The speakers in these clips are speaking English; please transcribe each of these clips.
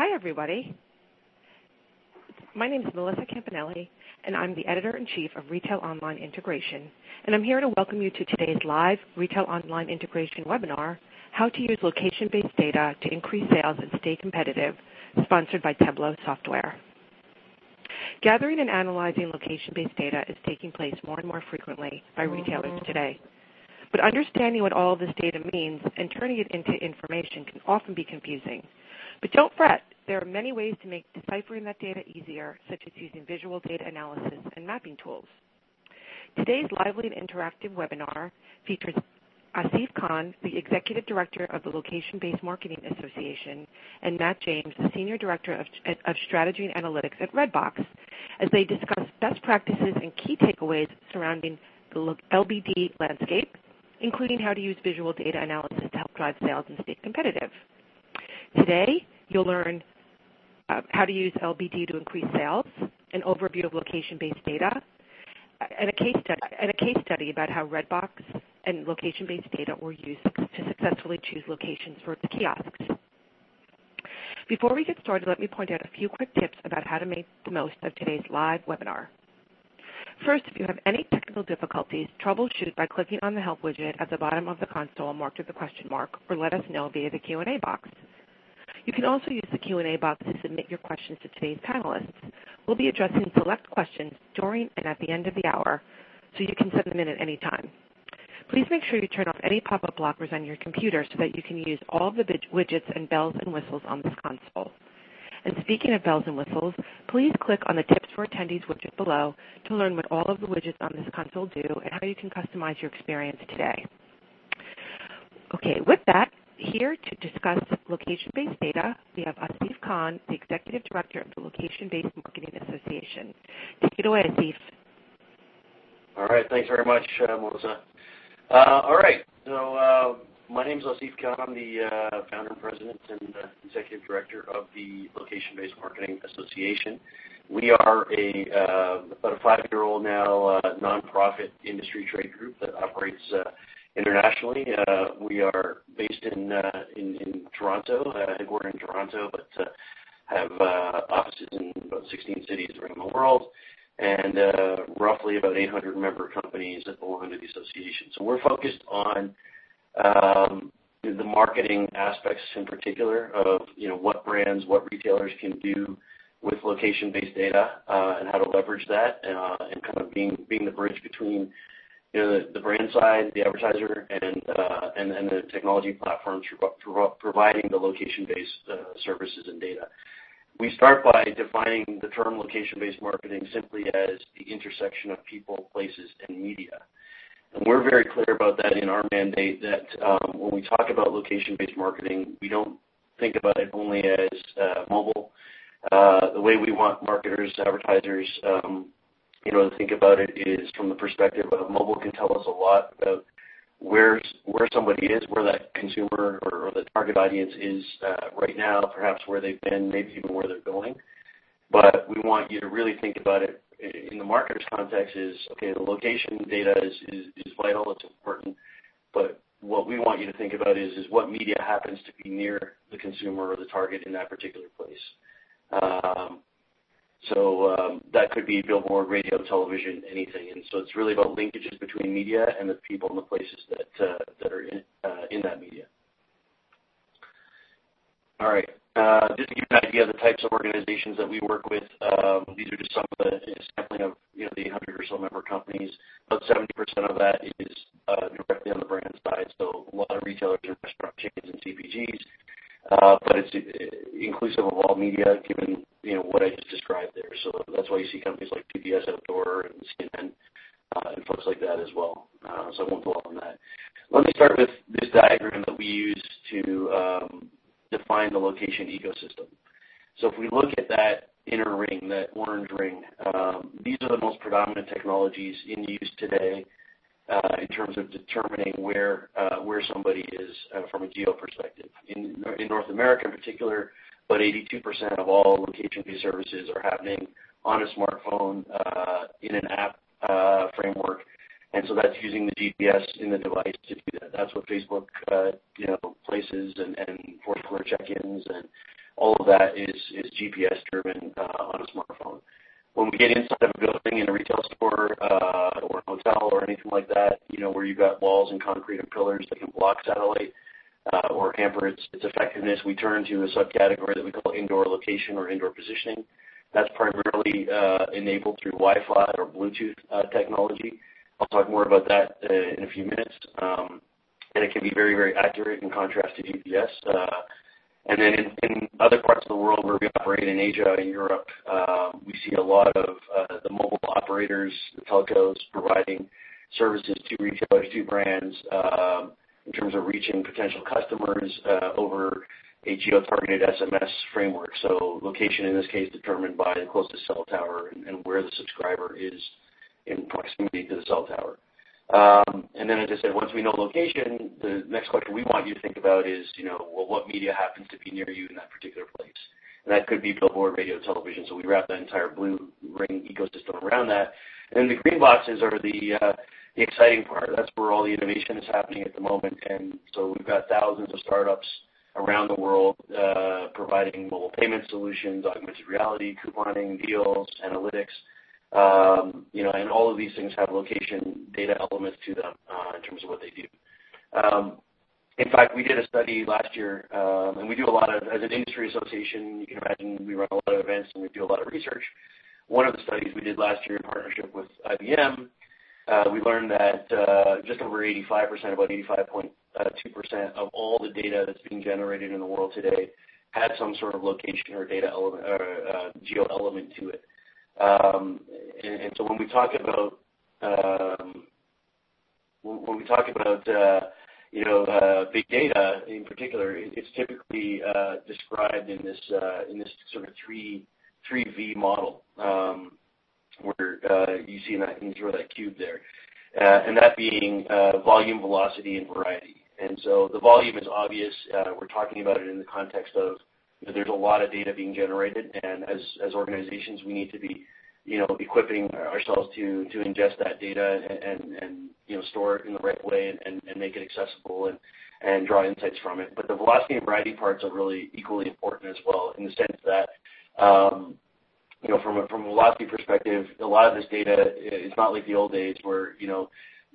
Hi, everybody. My name is Melissa Campanelli, and I'm the Editor-in-Chief of Retail Online Integration. And I'm here to welcome you to today's live Retail Online Integration webinar, How to Use Location-Based Data to Increase Sales and Stay Competitive, sponsored by Tableau Software. Gathering and analyzing location-based data is taking place more and more frequently by retailers today. But understanding what all of this data means and turning it into information can often be confusing. But don't fret, there are many ways to make deciphering that data easier, such as using visual data analysis and mapping tools. Today's lively and interactive webinar features Asif Khan, the Executive Director of the Location-Based Marketing Association, and Matt James, the Senior Director of Strategy and Analytics at Redbox, as they discuss best practices and key takeaways surrounding the LBD landscape, including how to use visual data analysis to help drive sales and stay competitive. Today, you'll learn how to use LBD to increase sales, an overview of location-based data, and a case study about how Redbox and location-based data were used to successfully choose locations for its kiosks. Before we get started, let me point out a few quick tips about how to make the most of today's live webinar. First, if you have any technical difficulties, troubleshoot by clicking on the Help widget at the bottom of the console marked with the question mark, or let us know via the Q&A box. You can also use the Q&A box to submit your questions to today's panelists. We'll be addressing select questions during and at the end of the hour, so you can send them in at any time. Please make sure you turn off any pop-up blockers on your computer so that you can use all of the widgets and bells and whistles on this console. And speaking of bells and whistles, please click on the Tips for Attendees widget below to learn what all of the widgets on this console do and how you can customize your experience today. Okay, with that, here to discuss location-based data, we have Asif Khan, the Executive Director of the Location-Based Marketing Association. Take it away, Asif. All right, thanks very much, Melissa. All right, so my name is Asif Khan. I'm the founder and president and executive director of the Location-Based Marketing Association. We are about a 5-year-old now nonprofit industry trade group that operates internationally. We are based in Toronto, headquartered in Toronto, but have offices in about 16 cities around the world, and roughly about 800 member companies that belong to the association. So we're focused on the marketing aspects in particular of what brands, what retailers can do with location-based data and how to leverage that, and kind of being the bridge between the brand side, the advertiser, and the technology platforms providing the location-based services and data. We start by defining the term location-based marketing simply as the intersection of people, places, and media. And we're very clear about that in our mandate that when we talk about location-based marketing, we don't think about it only as mobile. The way we want marketers, advertisers, to think about it is from the perspective of mobile can tell us a lot about where somebody is, where that consumer or the target audience is right now, perhaps where they've been, maybe even where they're going. But we want you to really think about it in the marketer's context is, okay, the location data is vital, it's important, but what we want you to think about is what media happens to be near the consumer or the target in that particular place. So that could be billboard, radio, television, anything. And so it's really about linkages between media and the people and the places that are in that media. All right. Just to give you an idea of the types of organizations that we work with, these are just some of the sampling of the 800 or so member companies. About 70% of that is directly on the brand side, so a lot of retailers and restaurant chains and CPGs. But it's inclusive of all media, given what I just described there. So that's why you see companies like PBS Outdoor and CNN and folks like that as well. So I won't dwell on that. Let me start with this diagram that we use to define the location ecosystem. So if we look at that inner ring, that orange ring, these are the most predominant technologies in use today in terms of determining where somebody is from a geo perspective. In North America in particular, about 82% of all location-based services are happening on a smartphone in an app framework, and so that's using the GPS in the device to do that. That's what Facebook, places and Foursquare check-ins and all of that is GPS driven on a smartphone. When we get inside of a building in a retail store or a hotel or anything like that, where you've got walls and concrete and pillars that can block satellite or hamper its effectiveness, we turn to a subcategory that we call indoor location or indoor positioning. That's primarily enabled through Wi-Fi or Bluetooth technology. I'll talk more about that in a few minutes. And it can be very, very accurate in contrast to GPS. And then in other parts of the world where we operate in Asia and Europe, we see a lot of the mobile operators, the telcos, providing services to retailers, to brands, in terms of reaching potential customers over a geo-targeted SMS framework. So location in this case determined by the closest cell tower and where the subscriber is in proximity to the cell tower. And then, as I said, once we know location, the next question we want you to think about is, well, what media happens to be near you in that particular place? And that could be billboard, radio, television. So we wrap that entire blue ring ecosystem around that. And the green boxes are the exciting part. That's where all the innovation is happening at the moment. And so we've got thousands of startups around the world providing mobile payment solutions, augmented reality, couponing, deals, analytics. And all of these things have location data elements to them in terms of what they do. In fact, we did a study last year, and we do a lot of, as an industry association, you can imagine we run a lot of events and we do a lot of research. One of the studies we did last year in partnership with IBM, we learned that just over 85%, about 85.2% of all the data that's being generated in the world today had some sort of location or data element or geo element to it. And so when we talk about big data in particular, it's typically described in this sort of 3V model, where you see in sort of that cube there, and that being volume, velocity, and variety. And so the volume is obvious. We're talking about it in the context of there's a lot of data being generated, and as organizations, we need to be equipping ourselves to ingest that data and store it in the right way and make it accessible and draw insights from it. But the velocity and variety parts are really equally important as well, in the sense that from a velocity perspective, a lot of this data is not like the old days where you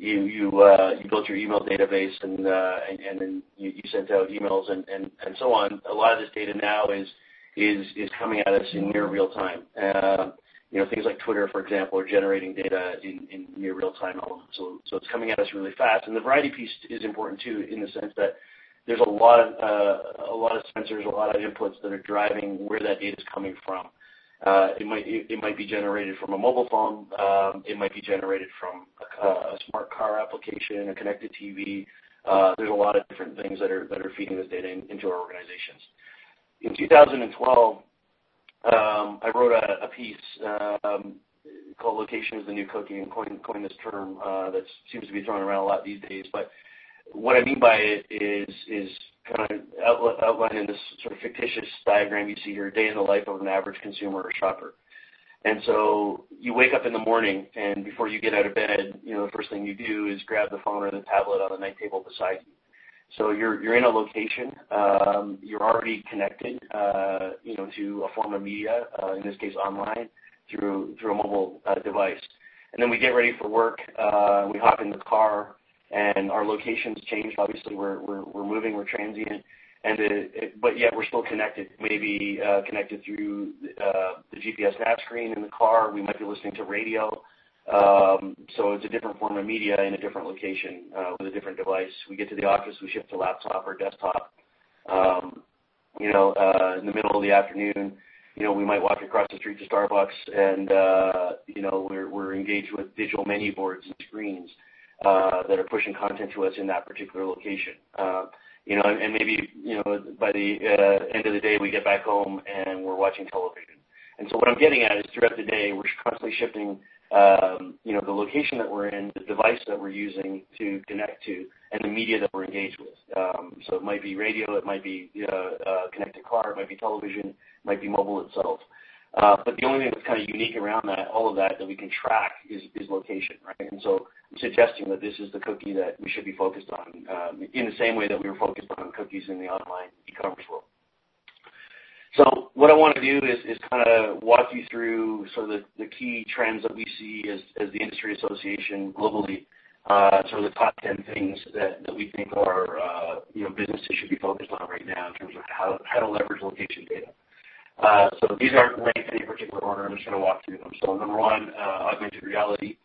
built your email database and then you sent out emails and so on. A lot of this data now is coming at us in near real time. Things like Twitter, for example, are generating data in near real-time elements. So it's coming at us really fast. And the variety piece is important too, in the sense that there's a lot of sensors, a lot of inputs that are driving where that data is coming from. It might be generated from a mobile phone. It might be generated from a smart car application, a connected TV. There's a lot of different things that are feeding this data into our organizations. In 2012. I wrote a piece called "Location is the New Cookie" and coined this term that seems to be thrown around a lot these days. But what I mean by it is kind of outlined in this sort of fictitious diagram you see here, a day in the life of an average consumer or shopper. And so you wake up in the morning, and before you get out of bed, the first thing you do is grab the phone or the tablet on the night table beside you. So you're in a location. You're already connected, to a form of media, in this case online, through a mobile device. And then we get ready for work. We hop in the car, and our location's changed. Obviously, we're moving. We're transient, but yet we're still connected. Maybe connected through the GPS nav screen in the car. We might be listening to radio. So it's a different form of media in a different location with a different device. We get to the office, we shift to laptop or desktop. In the middle of the afternoon, we might walk across the street to Starbucks, and we're engaged with digital menu boards and screens that are pushing content to us in that particular location. And maybe by the end of the day, we get back home and we're watching television. And so what I'm getting at is throughout the day, we're constantly shifting the location that we're in, the device that we're using to connect to, and the media that we're engaged with. So it might be radio, it might be a connected car, it might be television, it might be mobile itself. But the only thing that's kind of unique around that, all of that we can track is location, right? And so I'm suggesting that this is the cookie that we should be focused on in the same way that we were focused on cookies in the online e-commerce world. So what I want to do is kind of walk you through sort of the key trends that we see as the industry association globally, sort of the top 10 things that we think are, businesses should be focused on right now in terms of how to leverage location data. So these aren't linked in any particular order. I'm just going to walk through them. So number one, augmented reality.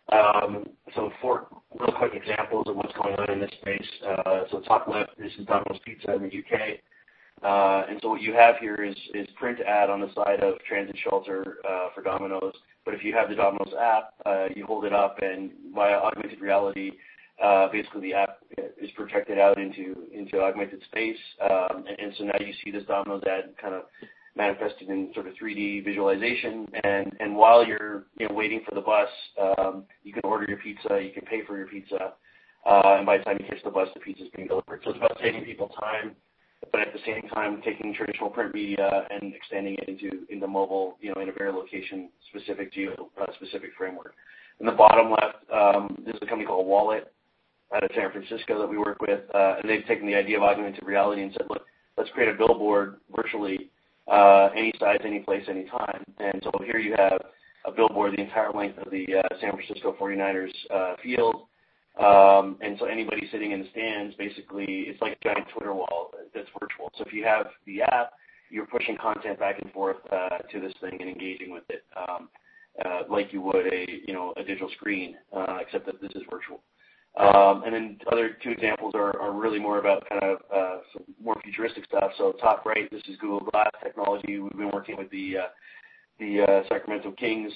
So 4 real quick examples of what's going on in this space. So top left, this is Domino's Pizza in the UK. And so what you have here is print ad on the side of transit shelter for Domino's. But if you have the Domino's app, you hold it up, and via augmented reality, basically the app is projected out into augmented space. And so now you see this Domino's ad kind of manifested in sort of 3D visualization. And while you're waiting for the bus, you can order your pizza, you can pay for your pizza, and by the time you catch the bus, the pizza is being delivered. So it's about saving people time, but at the same time taking traditional print media and extending it into mobile, in a very location-specific, geo-specific framework. In the bottom left, this is a company called Wallet out of San Francisco that we work with, and they've taken the idea of augmented reality and said, look, let's create a billboard virtually, any size, any place, any time. And so here you have a billboard the entire length of the San Francisco 49ers field. And so anybody sitting in the stands, basically, it's like a giant Twitter wall that's virtual. So if you have the app, you're pushing content back and forth to this thing and engaging with it like you would a digital screen, except that this is virtual. And then other 2 examples are really more about kind of some more futuristic stuff. So top right, this is Google Glass technology. We've been working with the Sacramento Kings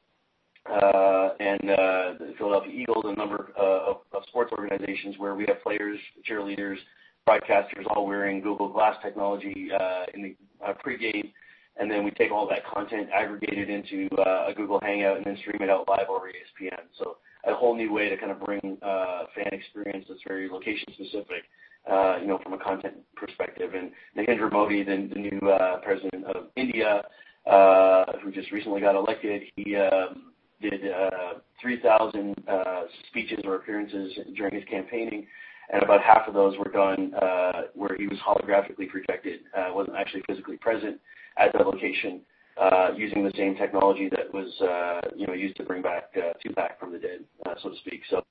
and the Philadelphia Eagles, a number of sports organizations where we have players, cheerleaders, broadcasters all wearing Google Glass technology in the pregame, and then we take all that content, aggregate it into a Google Hangout, and then stream it out live over ESPN. So a whole new way to kind of bring fan experience that's very location specific, from a content perspective. And Narendra Modi, the new president of India, who just recently got elected, he did 3,000 speeches or appearances during his campaigning, and about half of those were done where he was holographically projected, wasn't actually physically present at that location, using the same technology that was used to bring back Tupac from the dead, so to speak. So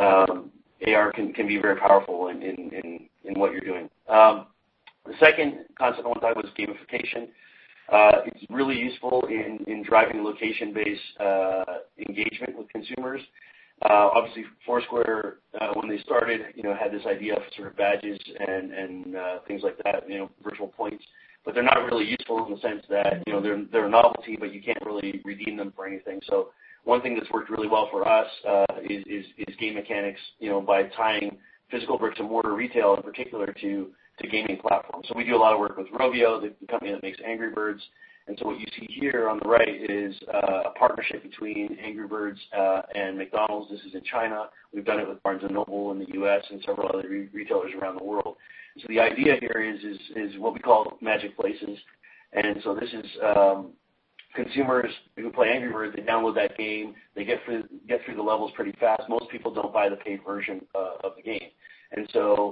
AR can be very powerful in what you're doing. The second concept I want to talk about is gamification. It's really useful in driving location-based engagement with consumers. Obviously, Foursquare, when they started, had this idea of sort of badges and things like that, virtual points. But they're not really useful in the sense that, they're a novelty, but you can't really redeem them for anything. So one thing that's worked really well for us is game mechanics, by tying physical bricks and mortar retail in particular to gaming platforms. So we do a lot of work with Rovio, the company that makes Angry Birds. And so what you see here on the right is a partnership between Angry Birds and McDonald's. This is in China. We've done it with Barnes & Noble in the U.S. and several other retailers around the world. So the idea here is what we call magic places. And so this is consumers who play Angry Birds, they download that game, they get through the levels pretty fast. Most people don't buy the paid version of the game. And so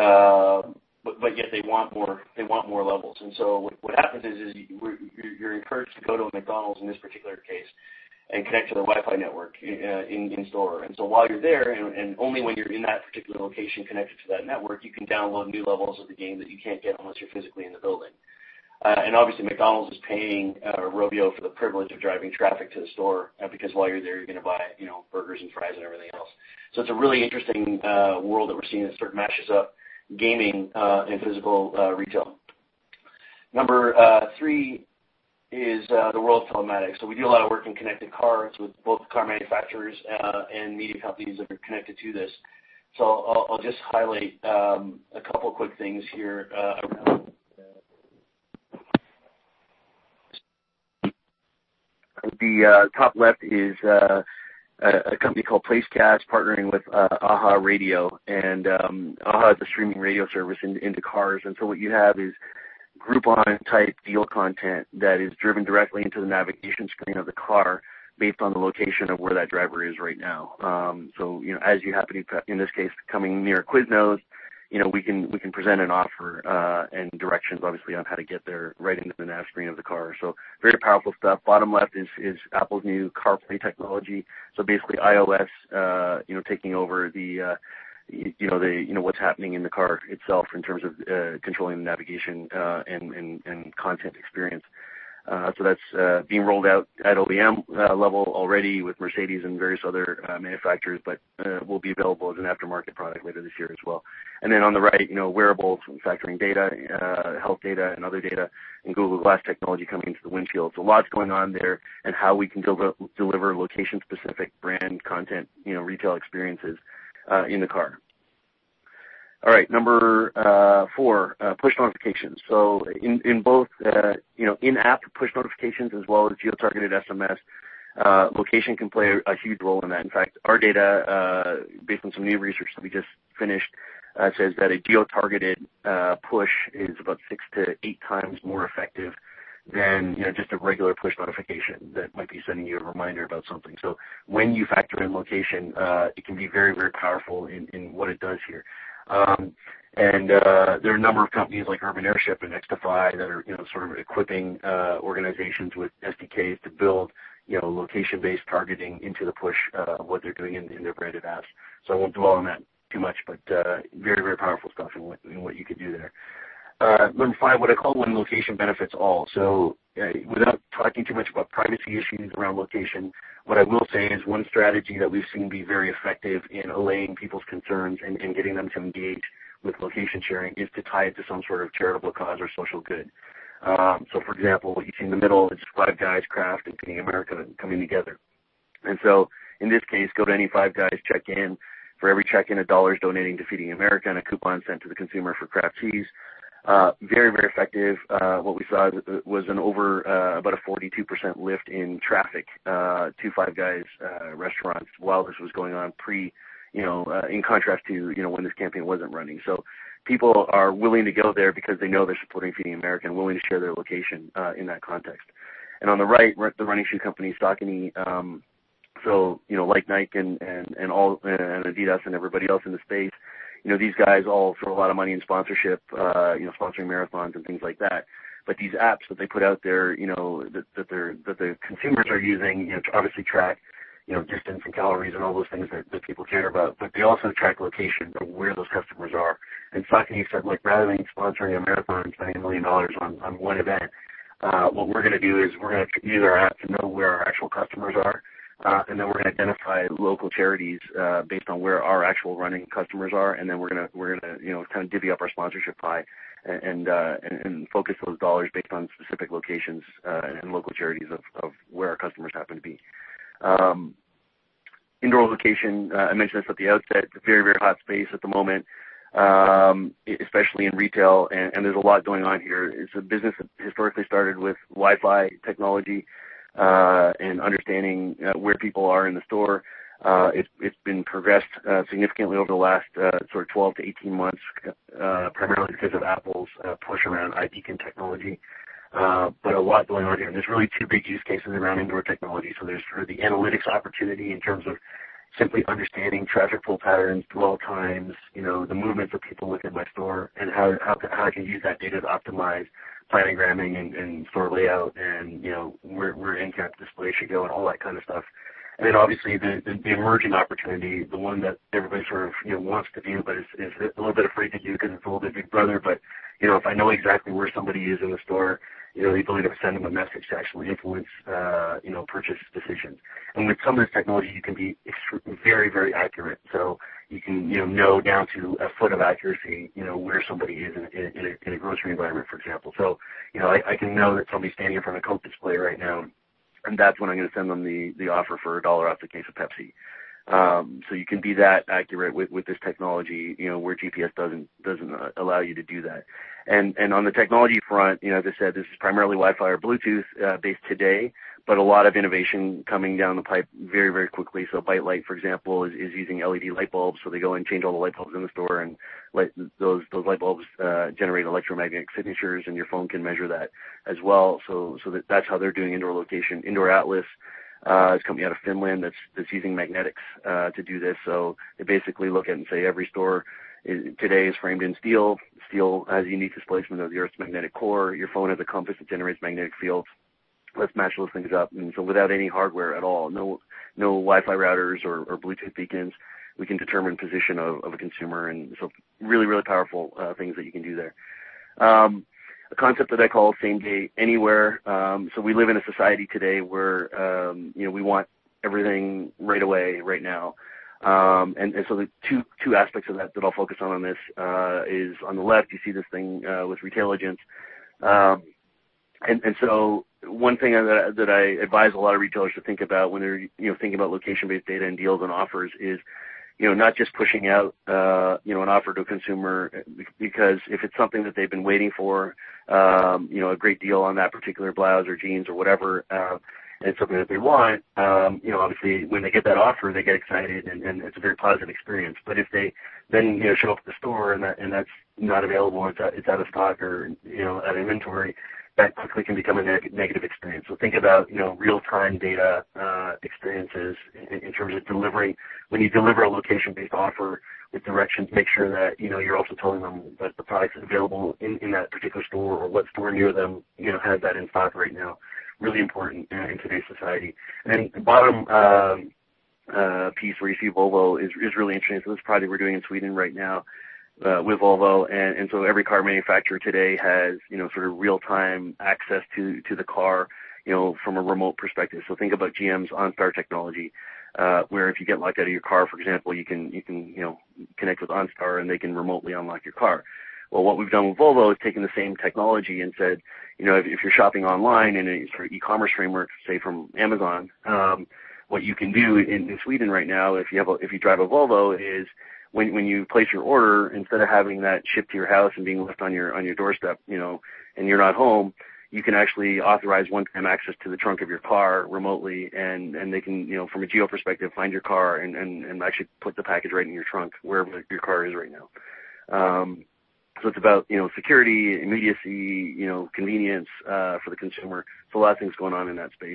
but yet they want more levels. And so what happens is you're encouraged to go to a McDonald's in this particular case and connect to the Wi-Fi network in store. And so while you're there, and only when you're in that particular location connected to that network, you can download new levels of the game that you can't get unless you're physically in the building. And obviously McDonald's is paying Rovio for the privilege of driving traffic to the store because while you're there, you're going to buy burgers and fries and everything else. So it's a really interesting world that we're seeing that sort of mashes up gaming and physical retail. Number 3 is the world of telematics. So we do a lot of work in connected cars with both car manufacturers and media companies that are connected to this. So I'll just highlight a couple quick things here around. The top left is a company called Placecast partnering with AHA Radio, and AHA is a streaming radio service into cars. And so what you have is Groupon type deal content that is driven directly into the navigation screen of the car based on the location of where that driver is right now. So as you happen to, in this case, coming near Quiznos, we can present an offer and directions, obviously, on how to get there right into the nav screen of the car. So very powerful stuff. Bottom left is Apple's new CarPlay technology. So basically iOS, taking over the what's happening in the car itself in terms of controlling the navigation and content experience. So that's being rolled out at OEM level already with Mercedes and various other manufacturers, but will be available as an aftermarket product later this year as well. And then on the right, wearables, factoring data, health data, and other data, and Google Glass technology coming into the windshield. So lots going on there, and how we can deliver location-specific brand content, retail experiences in the car. All right, number 4, push notifications. So in both, in-app push notifications as well as geo-targeted SMS, location can play a huge role in that. In fact, our data, based on some new research that we just finished, says that a geo-targeted push is about 6 to 8 times more effective than just a regular push notification that might be sending you a reminder about something. So when you factor in location, it can be very, very powerful in what it does here. There are a number of companies like Urban Airship and XDefy that are sort of equipping organizations with SDKs to build location-based targeting into the push of what they're doing in their branded apps. So I won't dwell on that too much, but very, very powerful stuff in what you could do there. Number 5, what I call when location benefits all. So without talking too much about privacy issues around location, what I will say is one strategy that we've seen be very effective in allaying people's concerns and getting them to engage with location sharing is to tie it to some sort of charitable cause or social good. So for example, what you see in the middle is Five Guys, Kraft, and Feeding America coming together. And so in this case, go to any Five Guys, check in. For every check-in, $1 is donating to Feeding America and a coupon sent to the consumer for Kraft cheese. Very, very effective. What we saw was about a 42% lift in traffic to Five Guys restaurants while this was going on in contrast to, when this campaign wasn't running. So people are willing to go there because they know they're supporting Feeding America and willing to share their location in that context. And on the right, the running shoe company Saucony. Like Nike and Adidas and everybody else in the space, these guys all throw a lot of money in sponsorship, sponsoring marathons and things like that. But these apps that they put out there, that the consumers are using, to obviously track, distance and calories and all those things that people care about. But they also track location of where those customers are. And Saucony said, rather than sponsoring a marathon and spending $1 million on one event, what we're going to do is we're going to use our app to know where our actual customers are. And then we're going to identify local charities based on where our actual running customers are, and then we're going to kind of divvy up our sponsorship pie and focus those dollars based on specific locations and local charities of where our customers happen to be. Indoor location, I mentioned this at the outset, very, very hot space at the moment, especially in retail, and there's a lot going on here. It's a business that historically started with Wi-Fi technology. And understanding where people are in the store. It's been progressed significantly over the last sort of 12 to 18 months, primarily because of Apple's push around iBeacon technology. But a lot going on here. And there's really 2 big use cases around indoor technology. So there's sort of the analytics opportunity in terms of simply understanding traffic flow patterns, dwell times, the movements of people within my store, and how I can use that data to optimize planogramming and store layout and, where in-cap display should go and all that kind of stuff. And then obviously the emerging opportunity, the one that everybody sort of, wants to do but is a little bit afraid to do because it's a little bit big brother. But, if I know exactly where somebody is in the store, the ability to send them a message to actually influence, purchase decisions. And with some of this technology, you can be very, very accurate. So you can, know down to a foot of accuracy, where somebody is in a grocery environment, for example. So, I can know that somebody's standing in front of a Coke display right now, and that's when I'm going to send them the offer for $1 off the case of Pepsi. So you can be that accurate with this technology, where GPS doesn't allow you to do that. And on the technology front, as I said, this is primarily Wi-Fi or Bluetooth based today, but a lot of innovation coming down the pipe very, very quickly. So Byte Light, for example, is using LED light bulbs. So they go and change all the light bulbs in the store, and those light bulbs generate electromagnetic signatures, and your phone can measure that as well. So that's how they're doing indoor location. Indoor Atlas is a company out of Finland that's using magnetics to do this. So they basically look at and say every store today is framed in steel. Steel has a unique displacement of the Earth's magnetic core. Your phone has a compass that generates magnetic fields. Let's match those things up. And so without any hardware at all, no Wi-Fi routers or Bluetooth beacons, we can determine position of a consumer. And so really, really powerful things that you can do there. A concept that I call same day anywhere. So we live in a society today where we want everything right away, right now. And so the two aspects of that I'll focus on this is on the left, you see this thing with retail agents. And so one thing that I advise a lot of retailers to think about when they're thinking about location-based data and deals and offers is not just pushing out an offer to a consumer, because if it's something that they've been waiting for, a great deal on that particular blouse or jeans or whatever, and something that they want, obviously when they get that offer, they get excited and it's a very positive experience. But if they then show up at the store and that's not available, it's out of stock or out of inventory, that quickly can become a negative experience. So think about real-time data experiences in terms of delivering. When you deliver a location-based offer with directions, make sure that you're also telling them that the product's available in that particular store or what store near them has that in stock right now. Really important in today's society. And the bottom piece where you see Volvo is really interesting. So this project we're doing in Sweden right now with Volvo, and so every car manufacturer today has sort of real-time access to the car from a remote perspective. So think about GM's OnStar technology, where if you get locked out of your car, for example, you can connect with OnStar and they can remotely unlock your car. Well, what we've done with Volvo is taken the same technology and said, if you're shopping online in a sort of e-commerce framework, say from Amazon, what you can do in Sweden right now, if you drive a Volvo, is when you place your order, instead of having that shipped to your house and being left on your doorstep, and you're not home, you can actually authorize one-time access to the trunk of your car remotely, and they can, from a geo perspective, find your car and actually put the package right in your trunk wherever your car is right now. So it's about, security, immediacy, convenience for the consumer. So a lot of things going on in that space.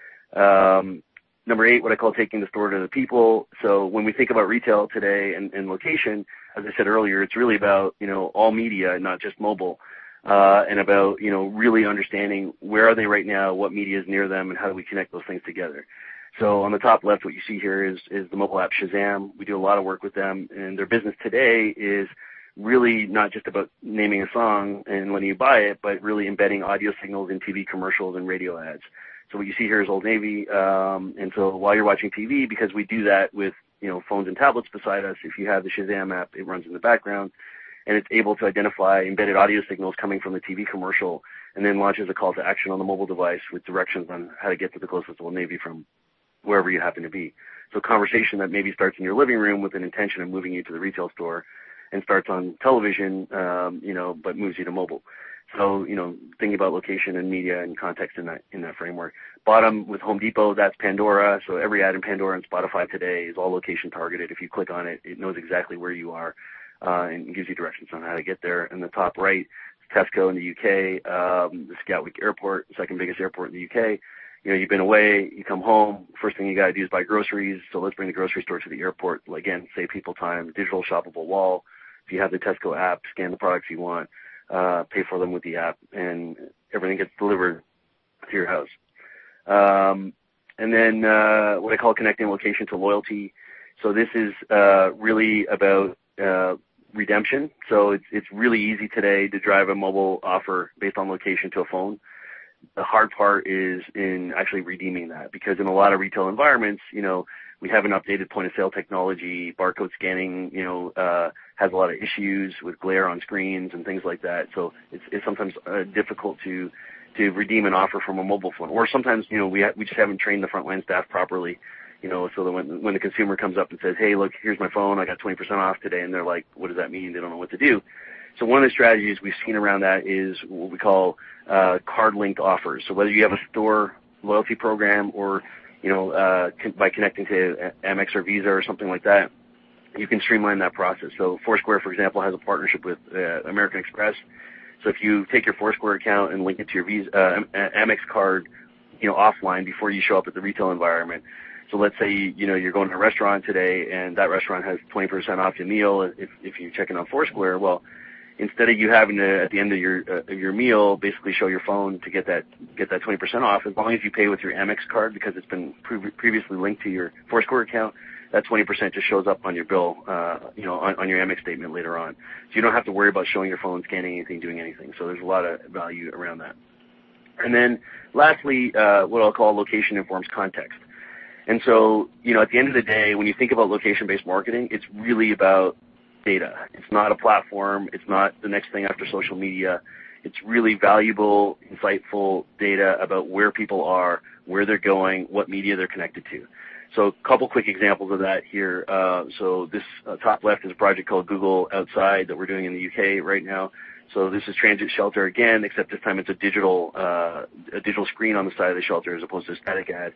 Number 8, what I call taking the store to the people. So when we think about retail today and location, as I said earlier, it's really about, all media, not just mobile, and about, really understanding where are they right now, what media is near them, and how do we connect those things together. So on the top left, what you see here is the mobile app Shazam. We do a lot of work with them, and their business today is really not just about naming a song and letting you buy it, but really embedding audio signals in TV commercials and radio ads. So what you see here is Old Navy, and so while you're watching TV, because we do that with phones and tablets beside us, if you have the Shazam app, it runs in the background, and it's able to identify embedded audio signals coming from the TV commercial, and then launches a call to action on the mobile device with directions on how to get to the closest Old Navy from wherever you happen to be. So a conversation that maybe starts in your living room with an intention of moving you to the retail store, and starts on television, but moves you to mobile. So, thinking about location and media and context in that framework. Bottom with Home Depot, that's Pandora. So every ad in Pandora and Spotify today is all location targeted. If you click on it, it knows exactly where you are and gives you directions on how to get there. And the top right, Tesco in the UK, the Gatwick Airport, second biggest airport in the UK. You've been away, you come home, first thing you got to do is buy groceries. So let's bring the grocery store to the airport. Again, save people time, digital shoppable wall. If you have the Tesco app, scan the products you want, pay for them with the app, and everything gets delivered to your house. And then what I call connecting location to loyalty. So this is really about redemption. So it's really easy today to drive a mobile offer based on location to a phone. The hard part is in actually redeeming that, because in a lot of retail environments, we have an updated point-of-sale technology. Barcode scanning, has a lot of issues with glare on screens and things like that. So it's sometimes difficult to redeem an offer from a mobile phone. Or sometimes, we just haven't trained the frontline staff properly, so that when the consumer comes up and says, hey, look, here's my phone, I got 20% off today, and they're like, what does that mean? They don't know what to do. So one of the strategies we've seen around that is what we call card-linked offers. So whether you have a store loyalty program or by connecting to Amex or Visa or something like that, you can streamline that process. So Foursquare, for example, has a partnership with American Express. So if you take your Foursquare account and link it to your Visa Amex card, offline before you show up at the retail environment, So let's say, you're going to a restaurant today and that restaurant has 20% off your meal if you check in on Foursquare. Well, instead of you having to, at the end of your meal, basically show your phone to get that 20% off, as long as you pay with your Amex card because it's been previously linked to your Foursquare account, that 20% just shows up on your bill, on your Amex statement later on. So you don't have to worry about showing your phone, scanning anything, doing anything. So there's a lot of value around that. And then lastly, what I'll call location informs context. And so, at the end of the day, when you think about location-based marketing, it's really about data. It's not a platform. It's not the next thing after social media. It's really valuable, insightful data about where people are, where they're going, what media they're connected to. So a couple quick examples of that here. So this top left is a project called Google Outside that we're doing in the UK right now. So this is transit shelter again, except this time it's a digital screen on the side of the shelter as opposed to a static ad.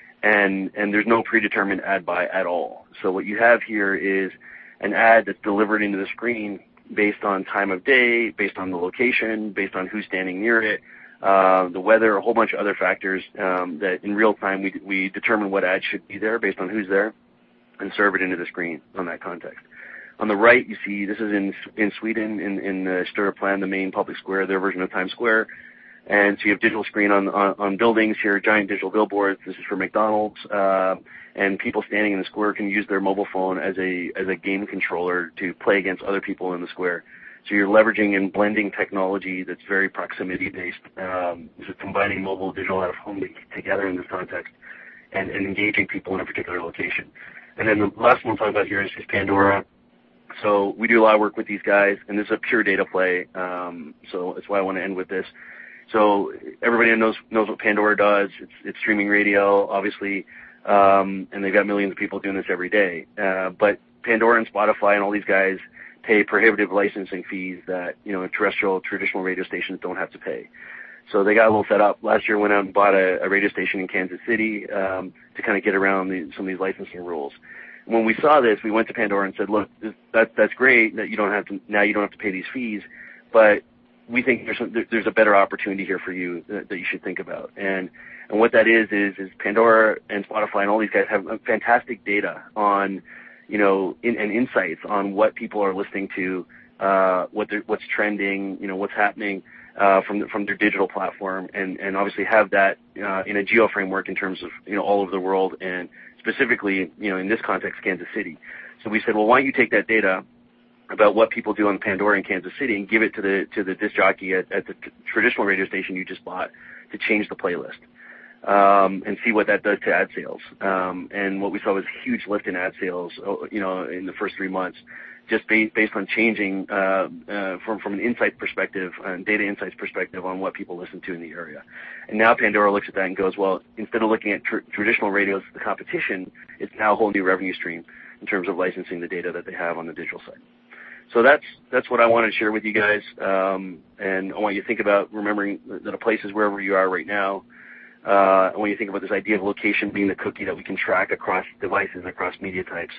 And there's no predetermined ad buy at all. So what you have here is an ad that's delivered into the screen based on time of day, based on the location, based on who's standing near it, the weather, a whole bunch of other factors that in real time we determine what ad should be there based on who's there and serve it into the screen on that context. On the right, you see this is in Sweden, in Stureplan, the main public square, their version of Times Square. And so you have digital screen on buildings here, giant digital billboards. This is for McDonald's. And people standing in the square can use their mobile phone as a game controller to play against other people in the square. So you're leveraging and blending technology that's very proximity-based, so combining mobile, digital, out of home together in this context, and engaging people in a particular location. And then the last one we'll talk about here is Pandora. So we do a lot of work with these guys, and this is a pure data play. So that's why I want to end with this. So everybody knows what Pandora does. It's streaming radio, obviously, and they've got millions of people doing this every day. But Pandora and Spotify and all these guys pay prohibitive licensing fees that terrestrial traditional radio stations don't have to pay. So they got a little fed up. Last year went out and bought a radio station in Kansas City to kind of get around some of these licensing rules. When we saw this, we went to Pandora and said, look, that's great that you don't have to pay these fees, but we think there's a better opportunity here for you that you should think about. And what that is Pandora and Spotify and all these guys have fantastic data on, and insights on what people are listening to, what's trending, what's happening from their digital platform, and obviously have that in a geo framework in terms of all over the world, and specifically in this context Kansas City. So we said, well, why don't you take that data about what people do on Pandora in Kansas City and give it to the disc jockey at the traditional radio station you just bought to change the playlist, and see what that does to ad sales. And what we saw was a huge lift in ad sales, in the first 3 months, just based on changing from an insight perspective and data insights perspective on what people listen to in the area. And now Pandora looks at that and goes, well, instead of looking at traditional radios, the competition, it's now a whole new revenue stream in terms of licensing the data that they have on the digital side. So that's what I wanted to share with you guys, and I want you to think about remembering that a place is wherever you are right now. I want you to think about this idea of location being the cookie that we can track across devices, across media types,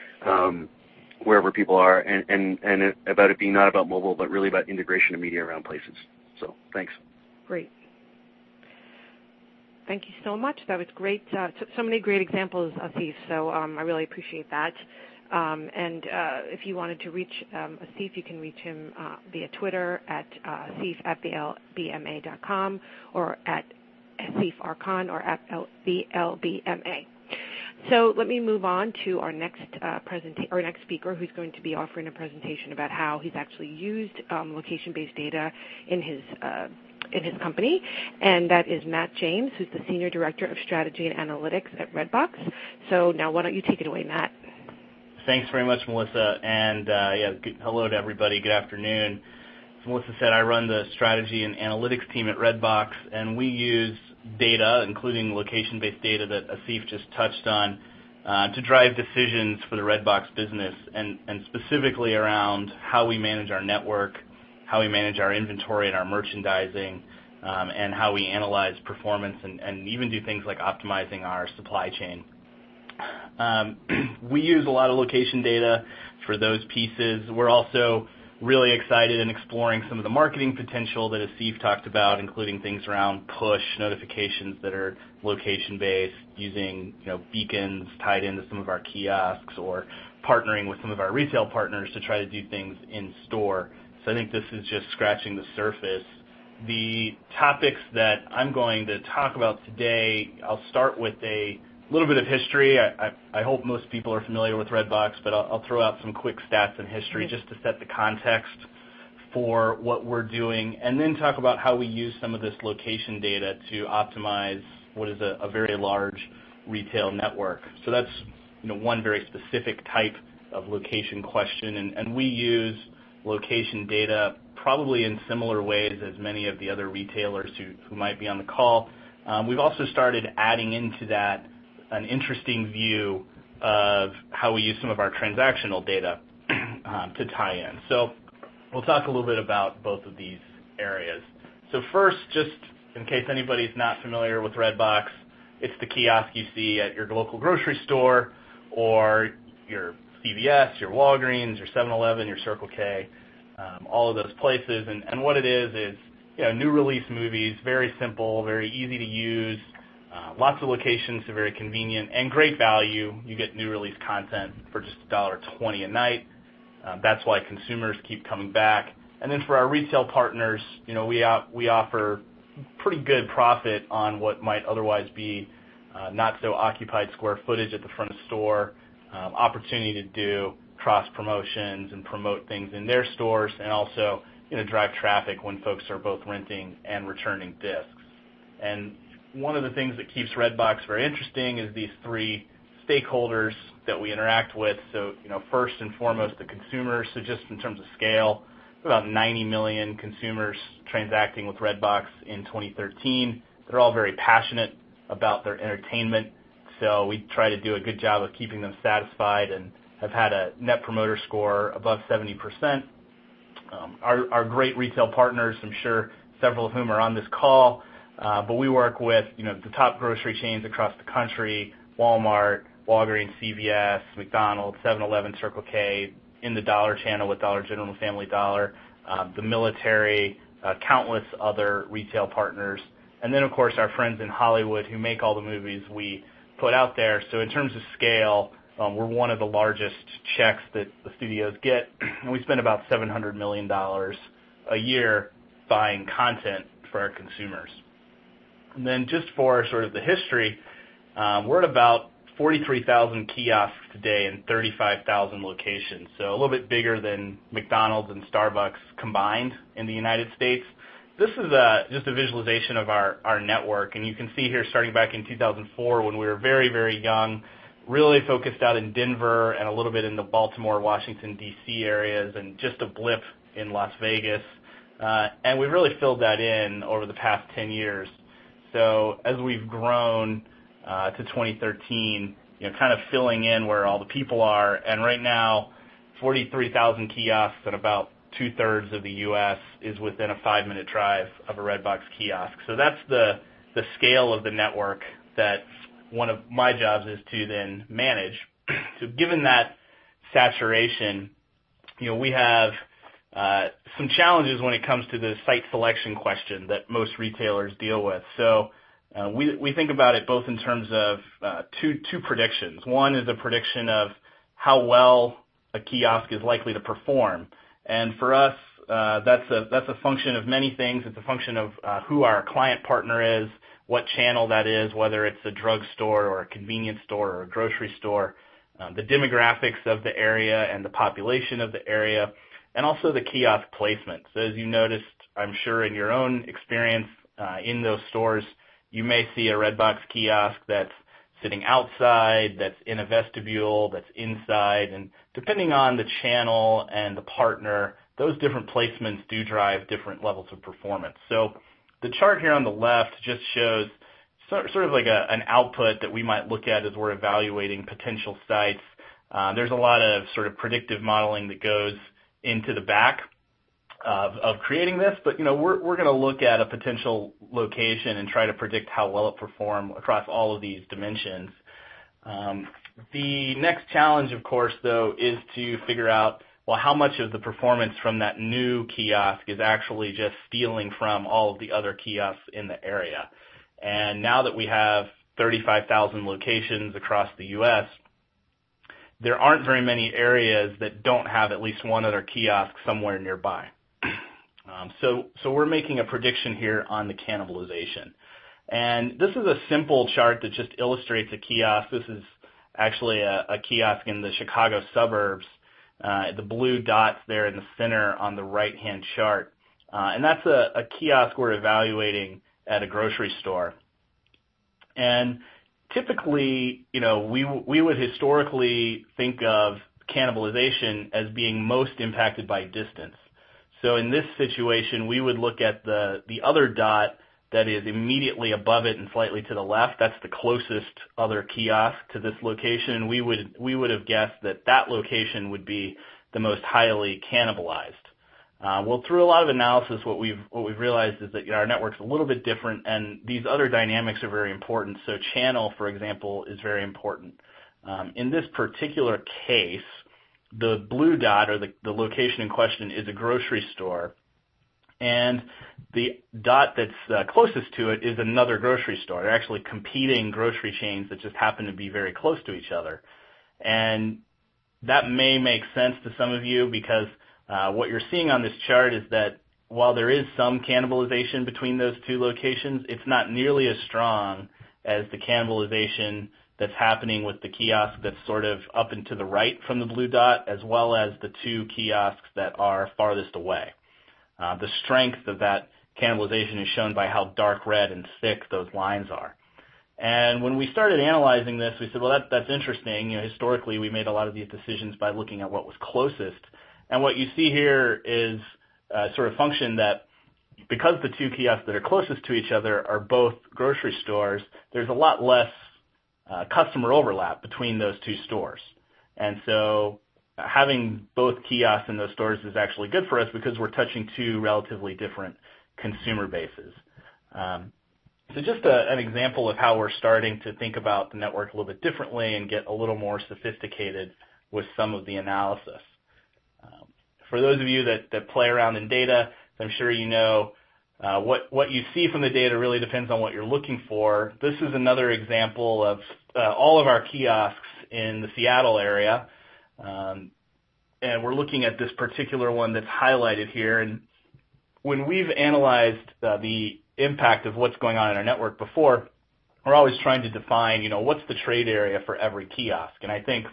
wherever people are, and about it being not about mobile, but really about integration of media around places. So thanks. Great. Thank you so much. That was great. So many great examples, Asif, so I really appreciate that. And if you wanted to reach Asif, you can reach him via Twitter at asif@blbma.com or at Asif Arkan or at BLBMA. So let me move on to our next speaker, who's going to be offering a presentation about how he's actually used location-based data in his company, and that is Matt James, who's the Senior Director of Strategy and Analytics at Redbox. So now why don't you take it away, Matt? Thanks very much, Melissa, and hello to everybody. Good afternoon. As Melissa said, I run the strategy and analytics team at Redbox, and we use data, including location-based data that Asif just touched on, to drive decisions for the Redbox business, and specifically around how we manage our network, how we manage our inventory and our merchandising, and how we analyze performance and even do things like optimizing our supply chain. We use a lot of location data for those pieces. We're also really excited and exploring some of the marketing potential that Asif talked about, including things around push notifications that are location-based, using beacons tied into some of our kiosks, or partnering with some of our retail partners to try to do things in store. So I think this is just scratching the surface. The topics that I'm going to talk about today, I'll start with a little bit of history. I hope most people are familiar with Redbox, but I'll throw out some quick stats and history just to set the context for what we're doing, and then talk about how we use some of this location data to optimize what is a very large retail network. So that's one very specific type of location question, and we use location data probably in similar ways as many of the other retailers who might be on the call. We've also started adding into that an interesting view of how we use some of our transactional data to tie in. So we'll talk a little bit about both of these areas. So first, just in case anybody's not familiar with Redbox, it's the kiosk you see at your local grocery store or your CVS, your Walgreens, your 7-Eleven, your Circle K, all of those places. And what it is new release movies, very simple, very easy to use, lots of locations, so very convenient, and great value. You get new release content for just $1.20 a night. That's why consumers keep coming back. And then for our retail partners, we offer pretty good profit on what might otherwise be not so occupied square footage at the front of store, opportunity to do cross promotions and promote things in their stores, and also drive traffic when folks are both renting and returning discs. And one of the things that keeps Redbox very interesting is these three stakeholders that we interact with. So, first and foremost, the consumers. So just in terms of scale, about 90 million consumers transacting with Redbox in 2013. They're all very passionate about their entertainment, so we try to do a good job of keeping them satisfied and have had a Net Promoter Score above 70%. Our great retail partners, I'm sure several of whom are on this call, but we work with the top grocery chains across the country: Walmart, Walgreens, CVS, McDonald's, 7-Eleven, Circle K, in the dollar channel with Dollar General and Family Dollar, the military, countless other retail partners, and then of course our friends in Hollywood who make all the movies we put out there. So in terms of scale, we're one of the largest checks that the studios get, and we spend about $700 million a year buying content for our consumers. And then just for sort of the history, we're at about 43,000 kiosks today in 35,000 locations, so a little bit bigger than McDonald's and Starbucks combined in the United States. This is just a visualization of our network, and you can see here starting back in 2004 when we were very, very young, really focused out in Denver and a little bit in the Baltimore, Washington, D.C. areas, and just a blip in Las Vegas. And we've really filled that in over the past 10 years. So as we've grown to 2013, kind of filling in where all the people are, and right now 43,000 kiosks and about two-thirds of the U.S. is within a 5-minute drive of a Redbox kiosk. So that's the scale of the network that one of my jobs is to then manage. So given that saturation, we have some challenges when it comes to the site selection question that most retailers deal with. So we think about it both in terms of two predictions. One is a prediction of how well a kiosk is likely to perform. And for us, that's a function of many things. It's a function of who our client partner is, what channel that is, whether it's a drugstore or a convenience store or a grocery store, the demographics of the area and the population of the area, and also the kiosk placement. So as you noticed, I'm sure in your own experience in those stores, you may see a Redbox kiosk that's sitting outside, that's in a vestibule, that's inside, and depending on the channel and the partner, those different placements do drive different levels of performance. So the chart here on the left just shows sort of like an output that we might look at as we're evaluating potential sites. There's a lot of sort of predictive modeling that goes into the back of creating this, but we're going to look at a potential location and try to predict how well it performs across all of these dimensions. The next challenge, of course, though, is to figure out well, how much of the performance from that new kiosk is actually just stealing from all of the other kiosks in the area. And now that we have 35,000 locations across the U.S., there aren't very many areas that don't have at least one other kiosk somewhere nearby. So we're making a prediction here on the cannibalization. And this is a simple chart that just illustrates a kiosk. This is actually a kiosk in the Chicago suburbs. The blue dots there in the center on the right-hand chart. And that's a kiosk we're evaluating at a grocery store. And typically, we would historically think of cannibalization as being most impacted by distance. So in this situation, we would look at the other dot that is immediately above it and slightly to the left. That's the closest other kiosk to this location. We would have guessed that location would be the most highly cannibalized. Well, through a lot of analysis, what we've realized is that our network's a little bit different, and these other dynamics are very important. So channel, for example, is very important. In this particular case, the blue dot, or the location in question, is a grocery store, and the dot that's closest to it is another grocery store. They're actually competing grocery chains that just happen to be very close to each other. And that may make sense to some of you because what you're seeing on this chart is that while there is some cannibalization between those two locations, it's not nearly as strong as the cannibalization that's happening with the kiosk that's sort of up and to the right from the blue dot, as well as the two kiosks that are farthest away. The strength of that cannibalization is shown by how dark red and thick those lines are. And when we started analyzing this, we said, well, that's interesting. Historically, we made a lot of these decisions by looking at what was closest. And what you see here is sort of function that because the two kiosks that are closest to each other are both grocery stores, there's a lot less customer overlap between those two stores. And so having both kiosks in those stores is actually good for us because we're touching two relatively different consumer bases. So just an example of how we're starting to think about the network a little bit differently and get a little more sophisticated with some of the analysis. For those of you that play around in data, I'm sure you know what you see from the data really depends on what you're looking for. This is another example of all of our kiosks in the Seattle area. And we're looking at this particular one that's highlighted here. And when we've analyzed the impact of what's going on in our network before, we're always trying to define, what's the trade area for every kiosk. And I think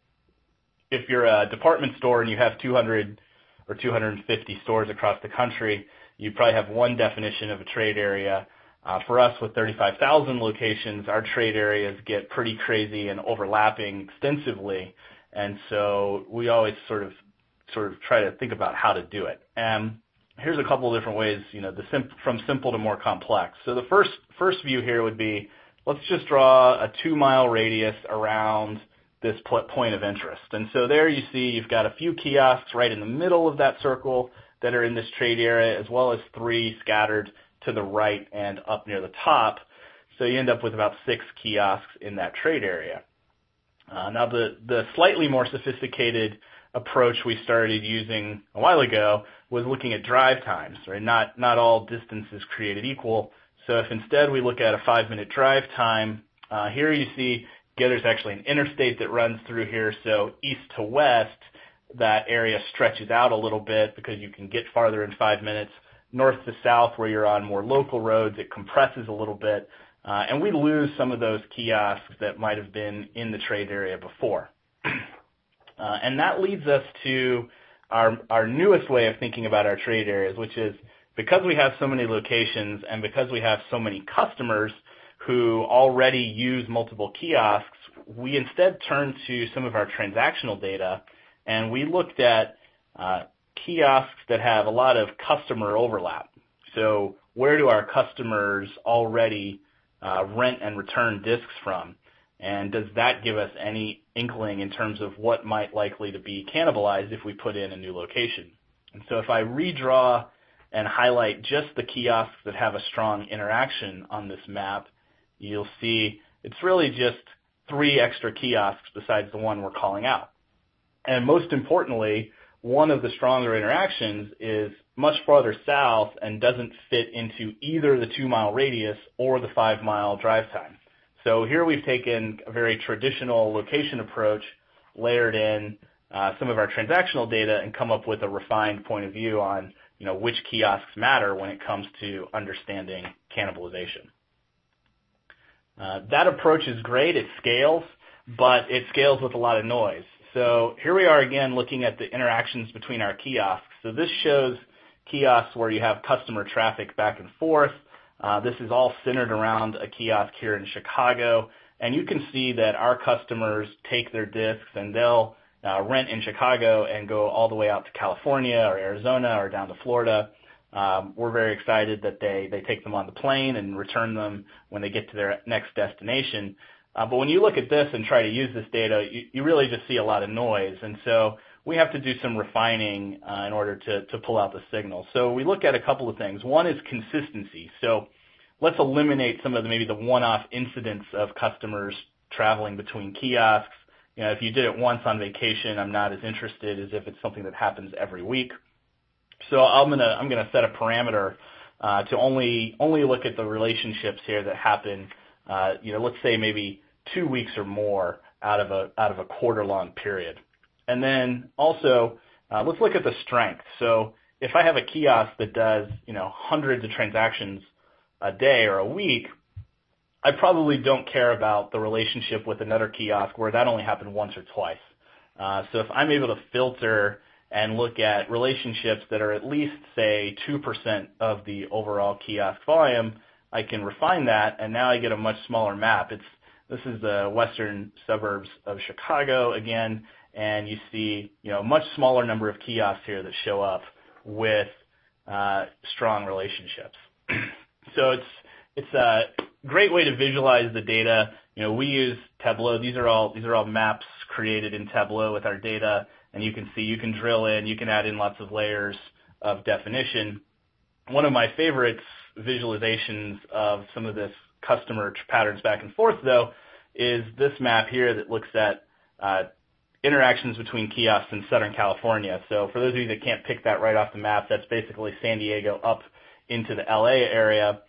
if you're a department store and you have 200 or 250 stores across the country, you probably have one definition of a trade area. For us, with 35,000 locations, our trade areas get pretty crazy and overlapping extensively. And so we always sort of try to think about how to do it. And here's a couple of different ways, from simple to more complex. So the first view here would be, let's just draw a 2-mile radius around this point of interest. And so there you see you've got a few kiosks right in the middle of that circle that are in this trade area, as well as 3 scattered to the right and up near the top. So you end up with about 6 kiosks in that trade area. Now the slightly more sophisticated approach we started using a while ago was looking at drive times, right? Not all distances created equal. So if instead we look at a 5-minute drive time, here you see there's actually an interstate that runs through here. So east to west, that area stretches out a little bit because you can get farther in 5 minutes. North to south, where you're on more local roads, it compresses a little bit. And we lose some of those kiosks that might have been in the trade area before. And that leads us to our newest way of thinking about our trade areas, which is because we have so many locations and because we have so many customers who already use multiple kiosks, we instead turn to some of our transactional data, and we looked at kiosks that have a lot of customer overlap. So where do our customers already rent and return discs from? And does that give us any inkling in terms of what might likely to be cannibalized if we put in a new location? And so if I redraw and highlight just the kiosks that have a strong interaction on this map, you'll see it's really just 3 extra kiosks besides the one we're calling out. And most importantly, one of the stronger interactions is much farther south and doesn't fit into either the 2-mile radius or the 5-mile drive time. So here we've taken a very traditional location approach, layered in some of our transactional data, and come up with a refined point of view on which kiosks matter when it comes to understanding cannibalization. That approach is great. It scales, but it scales with a lot of noise. So here we are again looking at the interactions between our kiosks. So this shows kiosks where you have customer traffic back and forth. This is all centered around a kiosk here in Chicago. And you can see that our customers take their discs and they'll rent in Chicago and go all the way out to California or Arizona or down to Florida. We're very excited that they take them on the plane and return them when they get to their next destination. But when you look at this and try to use this data, you really just see a lot of noise. And so we have to do some refining in order to pull out the signal. So we look at a couple of things. One is consistency. So let's eliminate some of maybe the one-off incidents of customers traveling between kiosks. If you did it once on vacation, I'm not as interested as if it's something that happens every week. So I'm gonna set a parameter to only look at the relationships here that happen. Let's say maybe 2 weeks or more out of a quarter-long period. And then also let's look at the strength. So if I have a kiosk that does hundreds of transactions a day or a week, I probably don't care about the relationship with another kiosk where that only happened once or twice. So if I'm able to filter and look at relationships that are at least, say, 2% of the overall kiosk volume, I can refine that, and now I get a much smaller map. This is the western suburbs of Chicago again, and you see a much smaller number of kiosks here that show up with strong relationships. So it's a great way to visualize the data. We use Tableau. These are all maps created in Tableau with our data, and you can see you can drill in, you can add in lots of layers of definition. One of my favorites visualizations of some of this customer patterns back and forth, though, is this map here that looks at interactions between kiosks in Southern California. So for those of you that can't pick that right off the map, that's basically San Diego up into the LA area.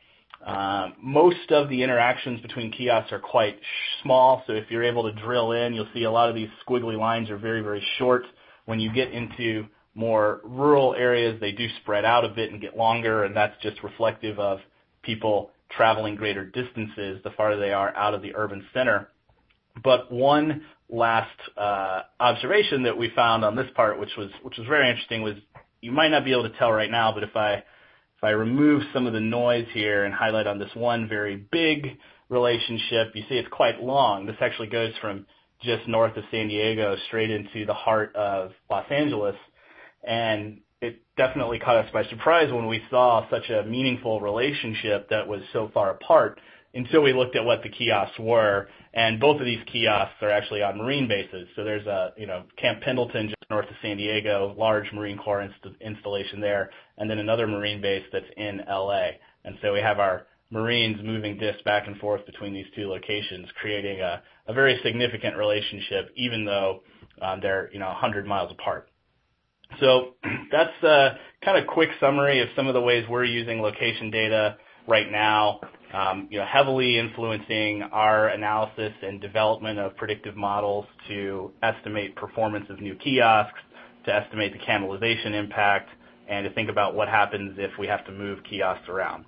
Most of the interactions between kiosks are quite small, so if you're able to drill in, you'll see a lot of these squiggly lines are very, very short. When you get into more rural areas, they do spread out a bit and get longer, and that's just reflective of people traveling greater distances the farther they are out of the urban center. But one last observation that we found on this part, which was very interesting, was you might not be able to tell right now, but if I remove some of the noise here and highlight on this one very big relationship, you see it's quite long. This actually goes from just north of San Diego straight into the heart of Los Angeles. And it definitely caught us by surprise when we saw such a meaningful relationship that was so far apart until we looked at what the kiosks were. And both of these kiosks are actually on Marine bases. So there's Camp Pendleton just north of San Diego, large Marine Corps installation there, and then another Marine base that's in LA. And so we have our Marines moving discs back and forth between these two locations, creating a very significant relationship, even though they're 100 miles apart. So that's a kind of quick summary of some of the ways we're using location data right now, heavily influencing our analysis and development of predictive models to estimate performance of new kiosks, to estimate the cannibalization impact, and to think about what happens if we have to move kiosks around.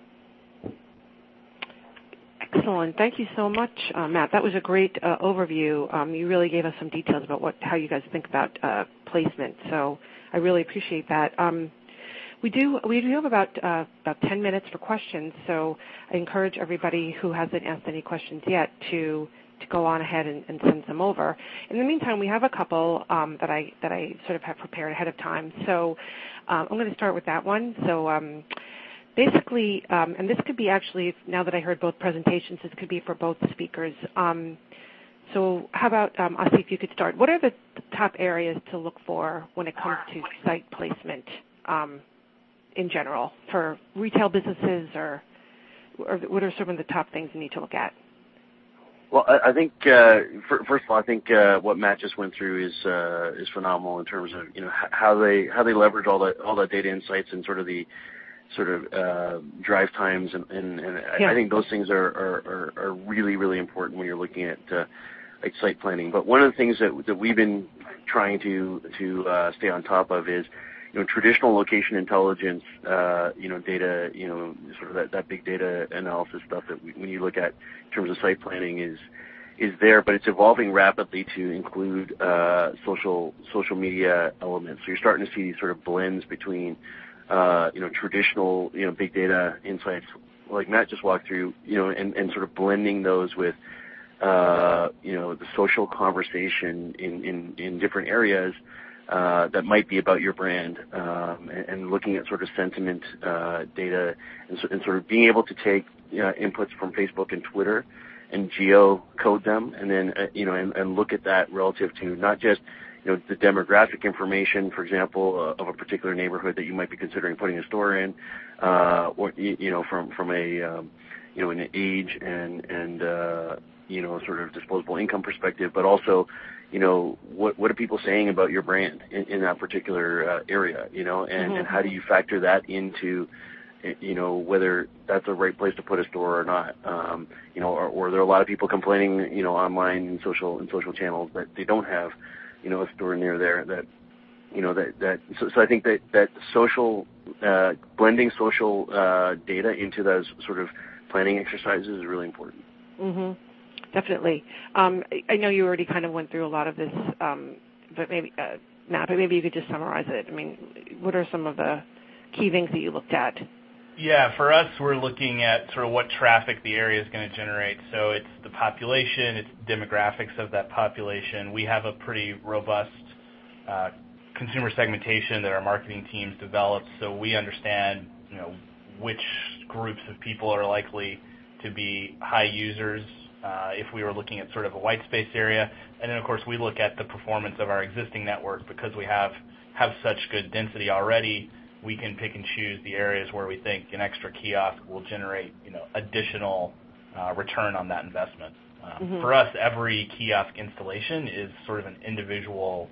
Excellent. Thank you so much, Matt. That was a great overview. You really gave us some details about how you guys think about placement. So I really appreciate that. We do have about 10 minutes for questions. So I encourage everybody who hasn't asked any questions yet to go on ahead and send them over. In the meantime, we have a couple that I sort of have prepared ahead of time. So I'm going to start with that one. So basically, and this could be actually, now that I heard both presentations, this could be for both speakers. So how about, Asif, if you could start. What are the top areas to look for when it comes to site placement in general for retail businesses, or what are some of the top things you need to look at? Well, I think first of all, I think what Matt just went through is phenomenal in terms of how they leverage all that data insights and sort of the drive times and yeah. I think those things are really, really important when you're looking at like site planning. But one of the things that we've been trying to stay on top of is traditional location intelligence, data, sort of that big data analysis stuff that when you look at in terms of site planning is there, but it's evolving rapidly to include social media elements. So you're starting to see these sort of blends between traditional big data insights like Matt just walked through, and sort of blending those with the social conversation in different areas that might be about your brand, and looking at sort of sentiment data and sort of being able to take inputs from Facebook and Twitter and geo-code them, and then and look at that relative to not just the demographic information, for example, of a particular neighborhood that you might be considering putting a store in, or from an age and sort of disposable income perspective, but also what are people saying about your brand in that particular area, and how do you factor that into whether that's a right place to put a store or not, or there are a lot of people complaining online and social channels that they don't have a store near there so I think that social blending social data into those sort of planning exercises is really important. Mm-hmm. Definitely. I know you already kind of went through a lot of this, but maybe Matt, but maybe you could just summarize it. I mean, what are some of the key things that you looked at? Yeah, for us, we're looking at sort of what traffic the area is going to generate. So it's the population, it's demographics of that population. We have a pretty robust consumer segmentation that our marketing teams develop, so we understand, which groups of people are likely to be high users if we were looking at sort of a white space area. And then, of course, we look at the performance of our existing network because we have such good density already. We can pick and choose the areas where we think an extra kiosk will generate, additional return on that investment. For us, every kiosk installation is sort of an individual,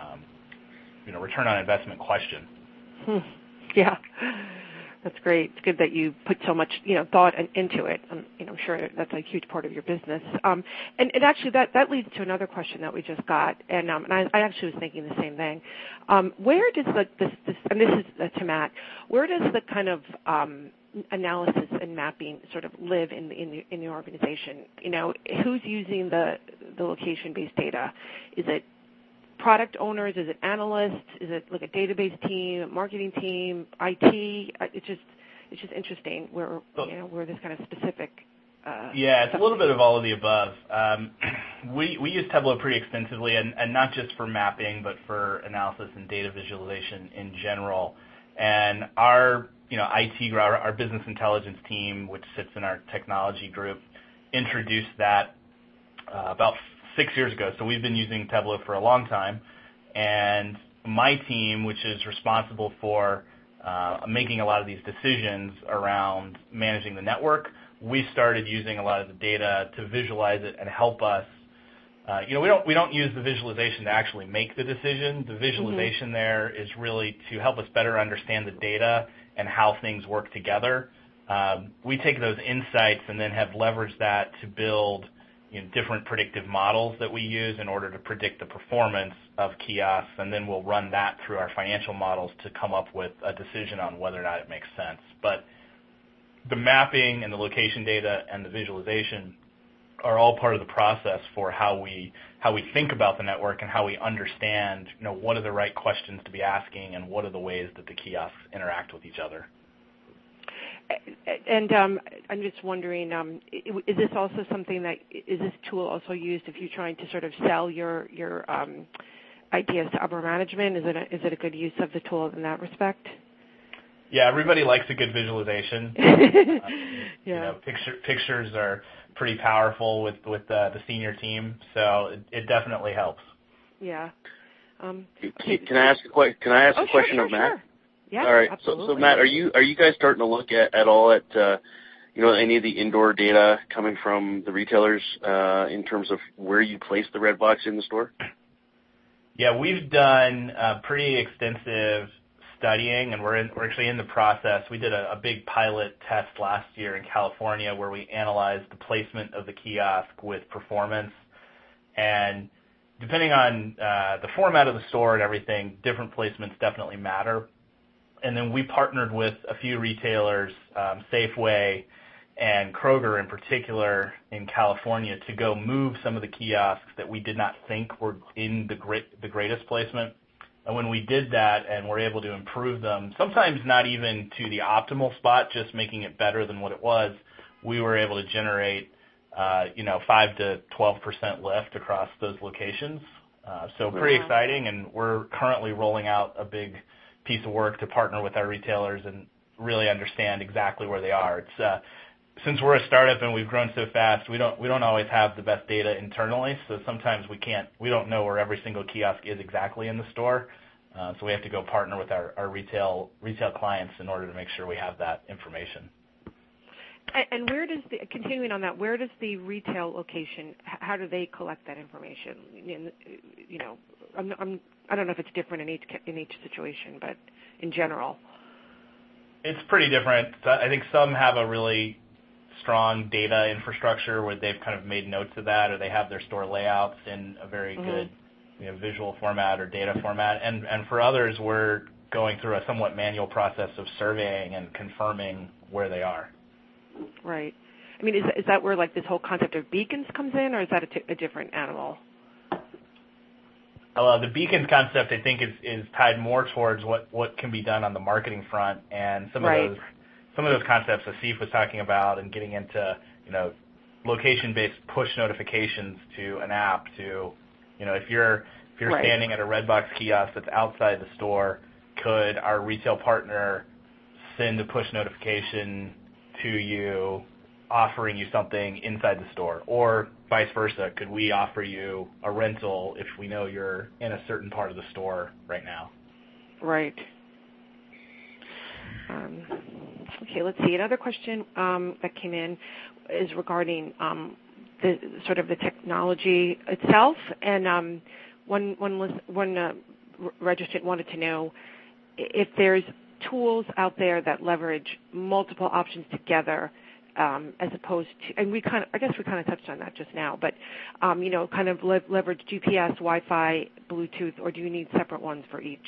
return on investment question. Yeah, that's great. It's good that you put so much, thought into it. I'm sure that's a huge part of your business. And actually, that leads to another question that we just got, and I actually was thinking the same thing. Where does this, and this is to Matt, where does the kind of analysis and mapping sort of live in the organization? Who's using the location-based data? Is it product owners? Is it analysts? Is it like a database team, marketing team, IT? It's just interesting where this kind of specific. Yeah, it's a little bit of all of the above. We use Tableau pretty extensively, and not just for mapping, but for analysis and data visualization in general. And our IT group, our business intelligence team, which sits in our technology group, introduced that about 6 years ago. So we've been using Tableau for a long time. And my team, which is responsible for making a lot of these decisions around managing the network, we started using a lot of the data to visualize it and help us. We don't use the visualization to actually make the decision. The visualization there is really to help us better understand the data and how things work together. We take those insights and then have leveraged that to build different predictive models that we use in order to predict the performance of kiosks, and then we'll run that through our financial models to come up with a decision on whether or not it makes sense. But the mapping and the location data and the visualization are all part of the process for how we think about the network and how we understand, what are the right questions to be asking and what are the ways that the kiosks interact with each other. And I'm just wondering, is this also something is this tool also used if you're trying to sort of sell your ideas to upper management? Is it a good use of the tool in that respect? Yeah, everybody likes a good visualization. Yeah. Pictures are pretty powerful with the senior team, so it definitely helps. Yeah. Can I ask a question of Matt? Sure. Yeah, all right. Absolutely. So Matt, are you guys starting to look at all at any of the indoor data coming from the retailers in terms of where you place the red box in the store? Yeah, we've done pretty extensive studying, and we're actually in the process. We did a big pilot test last year in California where we analyzed the placement of the kiosk with performance. And depending on the format of the store and everything, different placements definitely matter. And then we partnered with a few retailers, Safeway and Kroger in particular in California, to go move some of the kiosks that we did not think were in the greatest placement. And when we did that and were able to improve them, sometimes not even to the optimal spot, just making it better than what it was, we were able to generate 5 to 12% lift across those locations. So pretty exciting, and we're currently rolling out a big piece of work to partner with our retailers and really understand exactly where they are. It's since we're a startup and we've grown so fast, we don't always have the best data internally, so sometimes we don't know where every single kiosk is exactly in the store. So we have to go partner with our retail clients in order to make sure we have that information. And continuing on that, where does the retail location, how do they collect that information? I don't know if it's different in each situation, but in general. It's pretty different. I think some have a really strong data infrastructure where they've kind of made notes of that, or they have their store layouts in a very good visual format or data format. And for others, we're going through a somewhat manual process of surveying and confirming where they are. Right. I mean, is that where like this whole concept of beacons comes in, or is that a different animal? The beacons concept, I think, is tied more towards what can be done on the marketing front, and some of those concepts that Steve was talking about, and getting into location-based push notifications to an app. To if you're standing at a Redbox kiosk that's outside the store, could our retail partner send a push notification to you offering you something inside the store, or vice versa? Could we offer you a rental if we know you're in a certain part of the store right now? Right. Okay, let's see. Another question that came in is regarding the technology itself, and one registrant wanted to know if there's tools out there that leverage multiple options together, as opposed to, and I guess we kind of touched on that just now, but kind of leverage GPS, Wi-Fi, Bluetooth, or do you need separate ones for each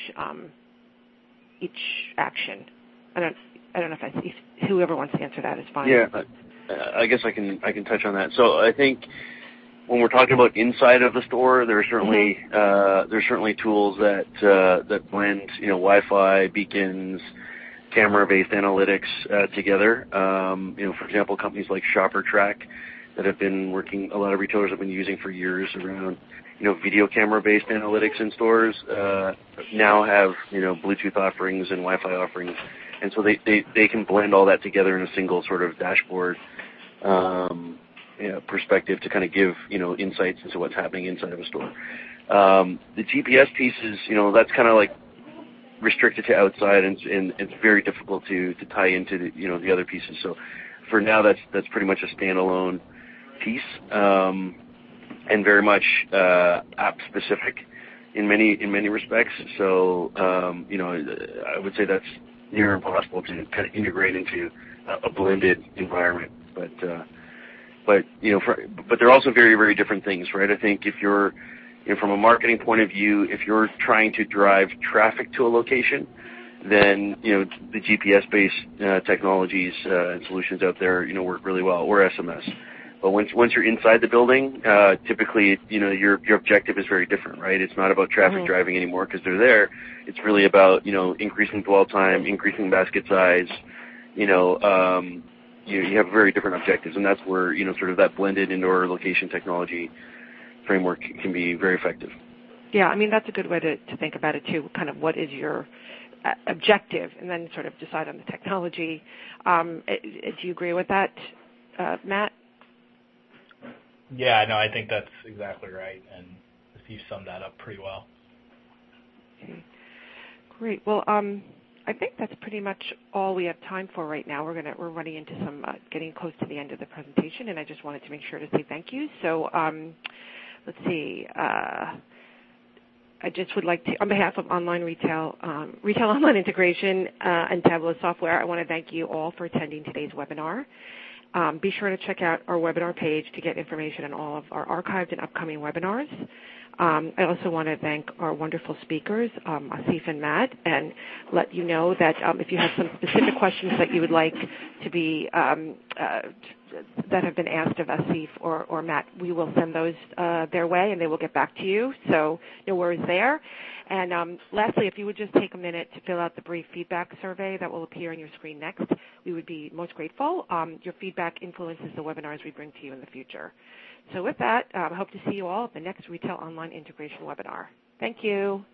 action? I don't know if whoever wants to answer that is fine. Yeah, I guess I can touch on that. So I think when we're talking about inside of the store, there are certainly tools that blend Wi-Fi, beacons, camera-based analytics together. For example, companies like ShopperTrack that have been working, a lot of retailers have been using for years around video camera-based analytics in stores, now have Bluetooth offerings and Wi-Fi offerings, and so they can blend all that together in a single sort of dashboard perspective to kind of give insights into what's happening inside of a store. The GPS piece is that's kind of like restricted to outside, and it's very difficult to tie into the other pieces. So for now, that's pretty much a standalone piece, and very much app specific in many respects. So I would say that's near impossible to kind of integrate into a blended environment. But they're also very, very different things, right? I think if you're from a marketing point of view, if you're trying to drive traffic to a location, then the GPS-based technologies and solutions out there work really well, or SMS. But once you're inside the building, typically your objective is very different, right? It's not about traffic driving anymore because they're there. It's really about increasing dwell time, increasing basket size. You have very different objectives, and that's where sort of that blended indoor location technology framework can be very effective. Yeah, I mean that's a good way to think about it too. Kind of what is your objective, and then sort of decide on the technology. Do you agree with that, Matt? Yeah, no, I think that's exactly right, and Steve summed that up pretty well. Okay. Great. Well, I think that's pretty much all we have time for right now. We're running into some getting close to the end of the presentation, and I just wanted to make sure to say thank you. So let's see. I just would like to, on behalf of Online Retail Online Integration, and Tableau Software, I want to thank you all for attending today's webinar. Be sure to check out our webinar page to get information on all of our archived and upcoming webinars. I also want to thank our wonderful speakers, Asif and Matt, and let you know that if you have some specific questions that you would like to be that have been asked of Asif or Matt, we will send those their way, and they will get back to you. So no worries there. And lastly, if you would just take a minute to fill out the brief feedback survey that will appear on your screen next, we would be most grateful. Your feedback influences the webinars we bring to you in the future. So with that, I hope to see you all at the next Retail Online Integration webinar. Thank you.